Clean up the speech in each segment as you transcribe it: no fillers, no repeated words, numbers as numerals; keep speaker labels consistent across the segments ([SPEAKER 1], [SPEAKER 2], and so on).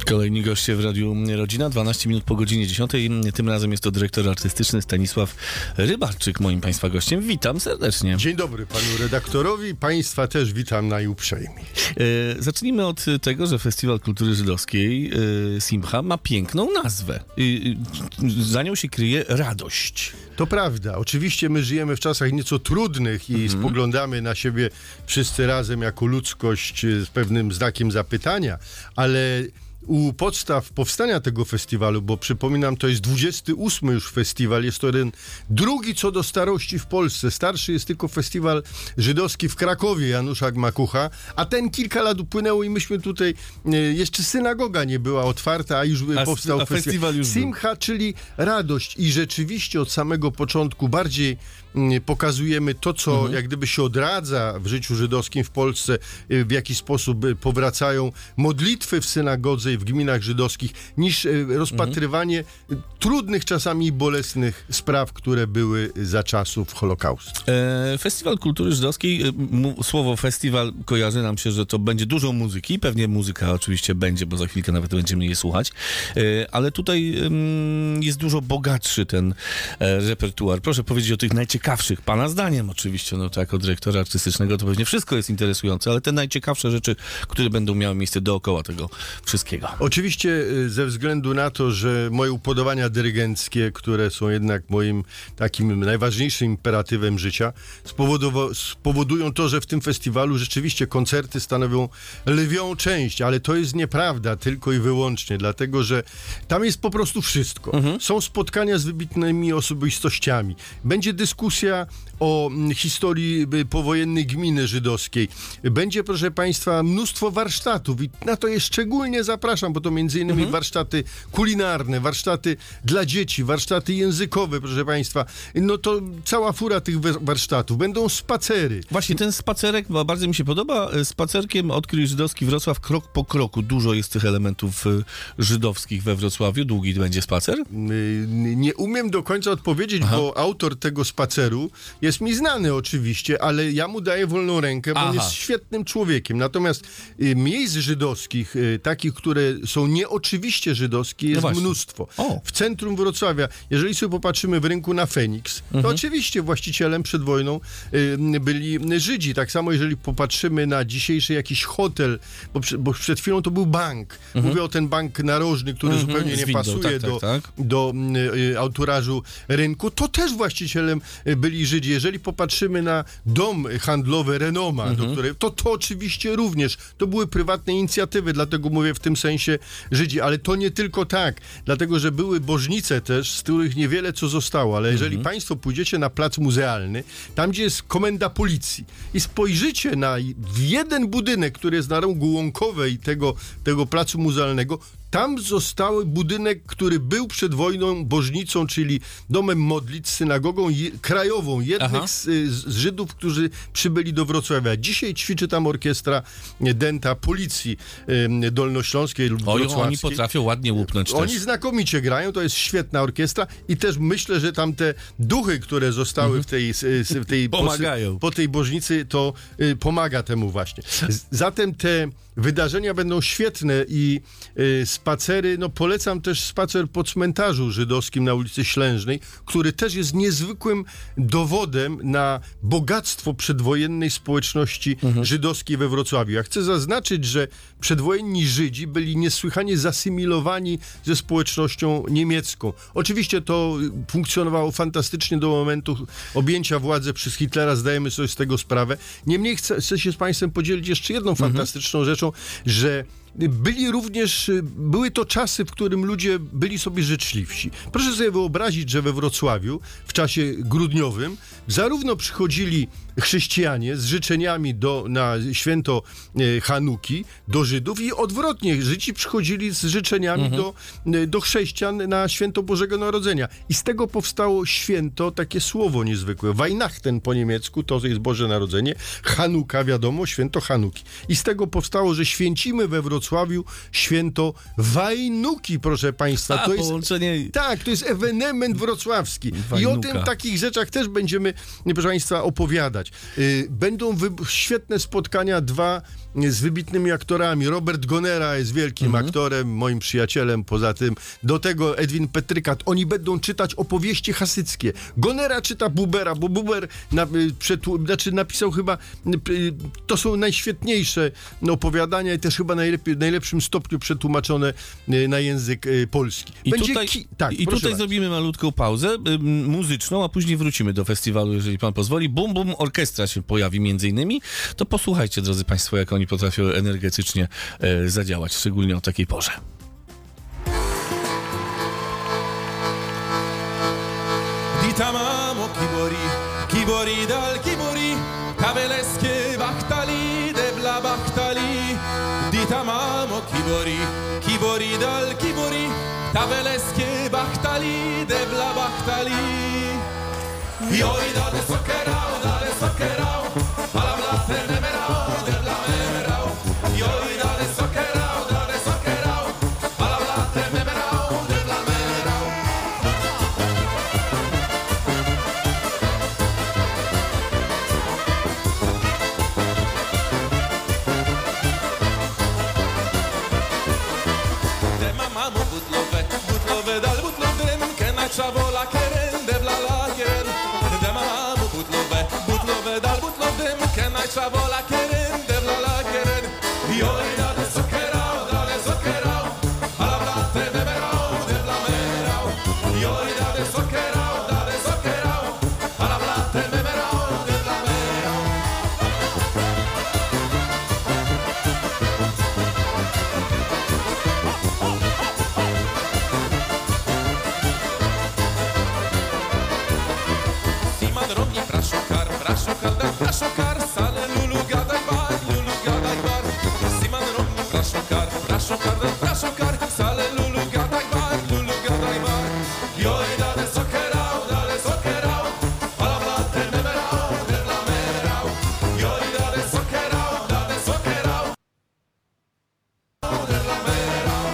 [SPEAKER 1] Kolejni goście w Radiu Rodzina, 12 minut po godzinie 10. Tym razem jest to dyrektor artystyczny Stanisław Rybarczyk, moim Państwa gościem. Witam serdecznie.
[SPEAKER 2] Dzień dobry panu redaktorowi, Państwa też witam najuprzejmiej.
[SPEAKER 1] Zacznijmy od tego, że Festiwal Kultury Żydowskiej Simcha ma piękną nazwę. Za nią się kryje radość.
[SPEAKER 2] To prawda, oczywiście my żyjemy w czasach nieco trudnych i spoglądamy na siebie wszyscy razem jako ludzkość z pewnym znakiem zapytania, ale u podstaw powstania tego festiwalu, bo przypominam, to jest 28 już festiwal, jest to ten drugi co do starości w Polsce. Starszy jest tylko festiwal żydowski w Krakowie Janusza Gmakucha, a ten kilka lat upłynęło i myśmy tutaj, jeszcze synagoga nie była otwarta, a już powstał festiwal już Simcha, czyli radość. I rzeczywiście od samego początku bardziej pokazujemy to, co jak gdyby się odradza w życiu żydowskim w Polsce, w jaki sposób powracają modlitwy w synagodze i w gminach żydowskich, niż rozpatrywanie trudnych czasami i bolesnych spraw, które były za czasów Holokaustu.
[SPEAKER 1] Festiwal Kultury Żydowskiej, słowo festiwal kojarzy nam się, że to będzie dużo muzyki, pewnie muzyka oczywiście będzie, bo za chwilkę nawet będziemy je słuchać, ale tutaj jest dużo bogatszy ten repertuar. Proszę powiedzieć o tych najciekawszych, pana zdaniem oczywiście, no to jako dyrektora artystycznego to pewnie wszystko jest interesujące, ale te najciekawsze rzeczy, które będą miały miejsce dookoła tego wszystkiego.
[SPEAKER 2] Oczywiście ze względu na to, że moje upodobania dyrygenckie, które są jednak moim takim najważniejszym imperatywem życia, spowodują to, że w tym festiwalu rzeczywiście koncerty stanowią lwią część, ale to jest nieprawda tylko i wyłącznie, dlatego że tam jest po prostu wszystko. Są spotkania z wybitnymi osobistościami, będzie dyskusja o historii powojennej gminy żydowskiej, będzie, proszę Państwa, mnóstwo warsztatów i na to je szczególnie zapraszam, bo to między innymi warsztaty kulinarne, warsztaty dla dzieci, warsztaty językowe, proszę Państwa. No to cała fura tych warsztatów. Będą spacery.
[SPEAKER 1] Właśnie ten spacerek bardzo mi się podoba. Spacerkiem Odkryj Żydowski Wrocław krok po kroku. Dużo jest tych elementów żydowskich we Wrocławiu. Długi będzie spacer?
[SPEAKER 2] Nie umiem do końca odpowiedzieć, bo autor tego spaceru jest mi znany oczywiście, ale ja mu daję wolną rękę, bo on jest świetnym człowiekiem. Natomiast miejsc żydowskich, takich, które są nieoczywiście żydowskie, jest mnóstwo. W centrum Wrocławia, jeżeli sobie popatrzymy w rynku na Feniks, to oczywiście właścicielem przed wojną byli Żydzi. Tak samo jeżeli popatrzymy na dzisiejszy jakiś hotel, bo przed chwilą to był bank. Mówię o ten bank narożny, który zupełnie nie pasuje do anturażu rynku. To też właścicielem byli Żydzi. Jeżeli popatrzymy na dom handlowy Renoma, do której, to oczywiście również. To były prywatne inicjatywy, dlatego mówię w tym sensie Żydzi, ale to nie tylko tak, dlatego, że były bożnice też, z których niewiele co zostało, ale jeżeli Państwo pójdziecie na plac muzealny, tam gdzie jest komenda policji i spojrzycie na jeden budynek, który jest na rogu Łąkowej tego placu muzealnego, tam został budynek, który był przed wojną bożnicą, czyli domem modlitw, synagogą krajową, jednych z Żydów, którzy przybyli do Wrocławia. Dzisiaj ćwiczy tam orkiestra Denta Policji Dolnośląskiej lub Wrocławskiej.
[SPEAKER 1] Oni potrafią ładnie łupnąć
[SPEAKER 2] Oni
[SPEAKER 1] też.
[SPEAKER 2] znakomicie grają, to jest świetna orkiestra i też myślę, że tam te duchy, które zostały w tej
[SPEAKER 1] pomagają.
[SPEAKER 2] Po tej bożnicy, to pomaga temu właśnie. Zatem te wydarzenia będą świetne i spacery, no polecam też spacer po cmentarzu żydowskim na ulicy Ślężnej, który też jest niezwykłym dowodem na bogactwo przedwojennej społeczności żydowskiej we Wrocławiu. Ja chcę zaznaczyć, że przedwojenni Żydzi byli niesłychanie zasymilowani ze społecznością niemiecką. Oczywiście to funkcjonowało fantastycznie do momentu objęcia władzy przez Hitlera, zdajemy sobie z tego sprawę. Niemniej chcę się z Państwem podzielić jeszcze jedną fantastyczną rzeczą, że były to czasy, w którym ludzie byli sobie życzliwsi. Proszę sobie wyobrazić, że we Wrocławiu w czasie grudniowym zarówno przychodzili chrześcijanie z życzeniami na święto Hanuki do Żydów i odwrotnie, Żydzi przychodzili z życzeniami do chrześcijan na święto Bożego Narodzenia. I z tego powstało święto, takie słowo niezwykłe. Weihnachten po niemiecku, to jest Boże Narodzenie, Hanuka, wiadomo, święto Hanuki. I z tego powstało, że święcimy we Wrocławiu święto Wajnuki, proszę Państwa. To jest ewenement wrocławski. Wajnuka. I o tym, takich rzeczach też będziemy, proszę Państwa, opowiadać. Będą świetne spotkania, dwa z wybitnymi aktorami. Robert Gonera jest wielkim aktorem, moim przyjacielem, poza tym. Do tego Edwin Petrykat. Oni będą czytać opowieści hasyckie. Gonera czyta Bubera, bo Buber napisał chyba, to są najświetniejsze opowiadania i też chyba w najlepszym stopniu przetłumaczone na język polski.
[SPEAKER 1] I tutaj zrobimy malutką pauzę muzyczną, a później wrócimy do festiwalu, jeżeli pan pozwoli. Bum Bum Orkiestra się pojawi między innymi. To posłuchajcie, drodzy państwo, jak oni potrafią energetycznie zadziałać, szczególnie o takiej porze.
[SPEAKER 3] Tamamo kibori dal kibori Kaveleske bahtali devla bahtali Tamamo kibori dal kibori Kaveleske bahtali devla bahtali Joj dale sokerao Ala blate nemerao devla nemerao Joj dale sokerao Ala blate nemerao devla nemerao butlove dal butlove Kena čavola keren devla la keren Dema mamu butlove dal butlove Kena čavola keren devla la keren Joj dale sokerao Ala blate nemerao devla merao Joj dale sokerao Ala blate nemerao devla merao Prashokar, sale lulu gadaj bar Siman romni prashokar, sale lulu gadaj bar Joj dale sokerao Ala blate nemerao devla merao Joj dale sokerao devla merao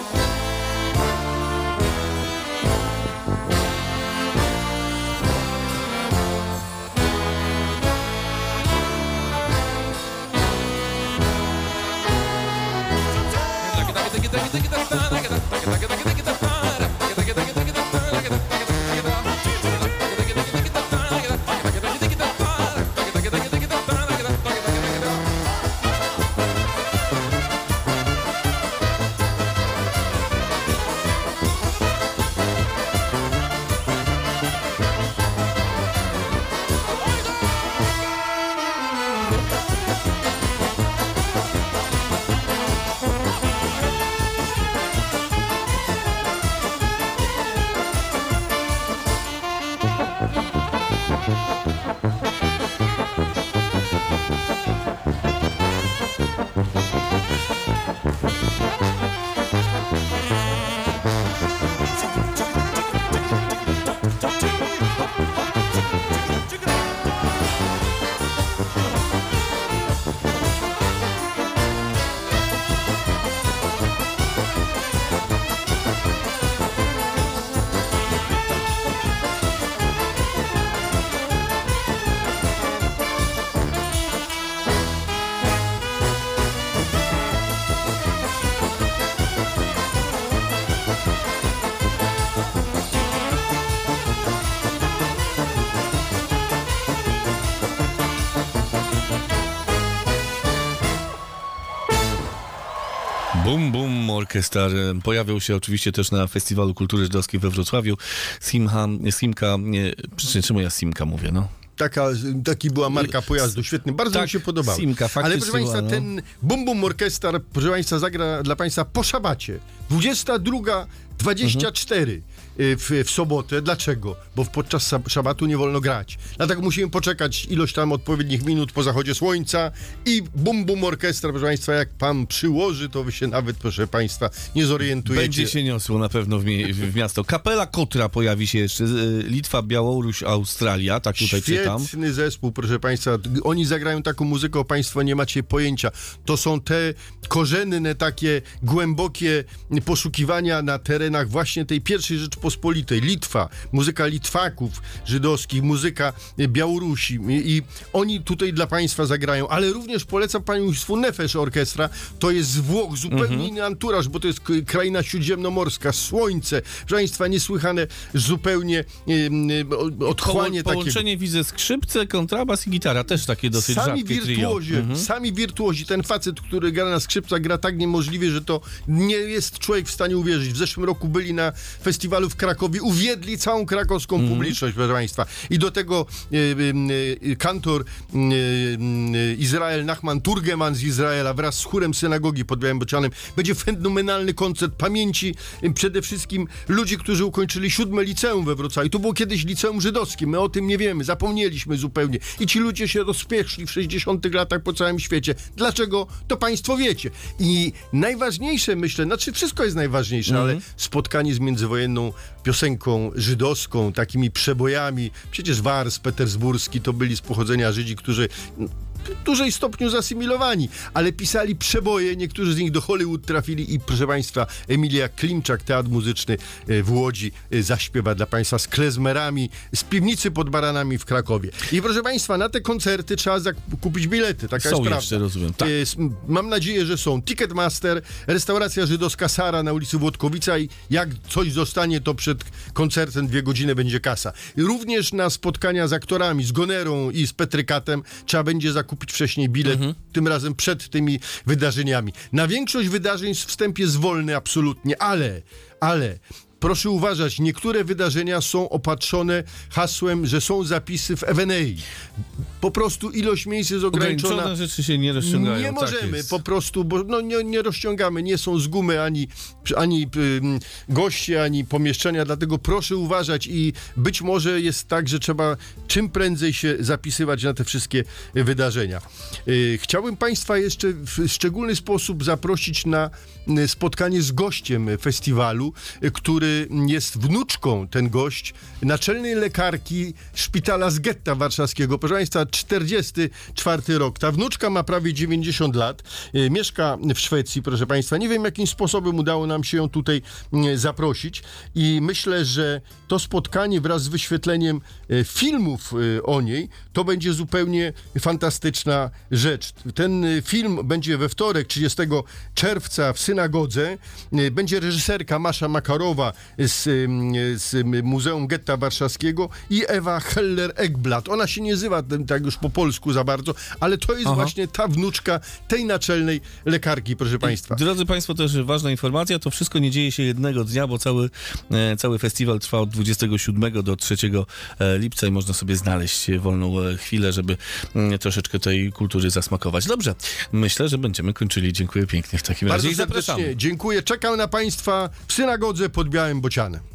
[SPEAKER 1] Bum Bum Orkiestra pojawiał się oczywiście też na Festiwalu Kultury Żydowskiej we Wrocławiu. Simka, czemu ja Simka mówię, no?
[SPEAKER 2] Taki była marka pojazdu, świetny, bardzo mi się podobał.
[SPEAKER 1] Simka,
[SPEAKER 2] ale proszę państwa, ten Bum Bum Orkiestra, proszę państwa, zagra dla państwa po szabacie. 22:24 w sobotę. Dlaczego? Bo podczas szabatu nie wolno grać. Dlatego musimy poczekać ilość tam odpowiednich minut po zachodzie słońca i Bum Bum Orkiestra, proszę państwa, jak pan przyłoży, to wy się nawet, proszę państwa, nie zorientujecie.
[SPEAKER 1] Będzie się niosło na pewno w miasto. Kapela Kotra pojawi się jeszcze. Litwa, Białoruś, Australia, tak tutaj czytam.
[SPEAKER 2] Świetny zespół, proszę państwa. Oni zagrają taką muzykę, państwo nie macie pojęcia. To są te korzenne, takie głębokie poszukiwania na terenach terenach właśnie tej pierwszej Rzeczpospolitej. Litwa, muzyka Litwaków żydowskich, muzyka Białorusi i oni tutaj dla państwa zagrają, ale również polecam państwu Nefesh Orkiestra, to jest z Włoch zupełnie inny anturaż, bo to jest kraina śródziemnomorska, słońce, proszę państwa, niesłychane zupełnie otchłanie takie.
[SPEAKER 1] Połączenie widzę skrzypce, kontrabas i gitara, też takie dosyć rzadkie trio.
[SPEAKER 2] Sami wirtuozi, ten facet, który gra na skrzypcach, gra tak niemożliwie, że to nie jest człowiek w stanie uwierzyć. W zeszłym roku byli na festiwalu w Krakowie, uwiedli całą krakowską publiczność, proszę państwa. I do tego kantor Izrael Nachman Turgeman z Izraela wraz z chórem synagogi pod Białym Bocianem. Będzie fenomenalny koncert pamięci przede wszystkim ludzi, którzy ukończyli 7. liceum we Wrocławiu. To było kiedyś liceum żydowskie. My o tym nie wiemy, zapomnieliśmy zupełnie. I ci ludzie się rozpieszli w 60 latach po całym świecie. Dlaczego? To państwo wiecie. I najważniejsze, myślę, znaczy wszystko jest najważniejsze, ale spotkanie z międzywojenną piosenką żydowską, takimi przebojami. Przecież Wars petersburski to byli z pochodzenia Żydzi, którzy w dużej stopniu zasymilowani, ale pisali przeboje, niektórzy z nich do Hollywood trafili i proszę państwa, Emilia Klimczak, Teatr Muzyczny w Łodzi zaśpiewa dla państwa z klezmerami, z piwnicy pod Baranami w Krakowie. I proszę państwa, na te koncerty trzeba kupić bilety, taka jest prawda.
[SPEAKER 1] Jeszcze, rozumiem. Tak.
[SPEAKER 2] Mam nadzieję, że są. Ticketmaster, restauracja żydowska Sara na ulicy Włodkowica i jak coś zostanie, to przed koncertem 2 godziny będzie kasa. Również na spotkania z aktorami, z Gonerą i z Petrykatem trzeba będzie zakupić wcześniej bilet, tym razem przed tymi wydarzeniami. Na większość wydarzeń wstęp jest wolny absolutnie, ale proszę uważać, niektóre wydarzenia są opatrzone hasłem, że są zapisy w Ewenei. Po prostu ilość miejsc jest ograniczona.
[SPEAKER 1] Ograniczone rzeczy się nie rozciągają.
[SPEAKER 2] Nie możemy po prostu, bo nie rozciągamy, nie są z gumy ani goście, ani pomieszczenia, dlatego proszę uważać i być może jest tak, że trzeba czym prędzej się zapisywać na te wszystkie wydarzenia. Chciałbym państwa jeszcze w szczególny sposób zaprosić na spotkanie z gościem festiwalu, który jest wnuczką, ten gość, naczelnej lekarki szpitala z getta warszawskiego. Proszę państwa, 44 rok. Ta wnuczka ma prawie 90 lat. Mieszka w Szwecji, proszę państwa. Nie wiem, jakim sposobem udało nam się ją tutaj zaprosić i myślę, że to spotkanie wraz z wyświetleniem filmów o niej, to będzie zupełnie fantastyczna rzecz. Ten film będzie we wtorek, 30 czerwca w synagodze. Będzie reżyserka Masza Makarowa z Muzeum Getta Warszawskiego i Ewa Heller-Ekblad. Ona się nie nazywa tak już po polsku za bardzo, ale to jest właśnie ta wnuczka tej naczelnej lekarki, proszę państwa.
[SPEAKER 1] Drodzy państwo, też ważna informacja, to wszystko nie dzieje się jednego dnia, bo cały festiwal trwa od 27 do 3 lipca i można sobie znaleźć wolną chwilę, żeby troszeczkę tej kultury zasmakować. Dobrze, myślę, że będziemy kończyli. Dziękuję pięknie w takim razie i zapraszamy.
[SPEAKER 2] Dziękuję, czekam na państwa w synagodze pod Białym Bocianem.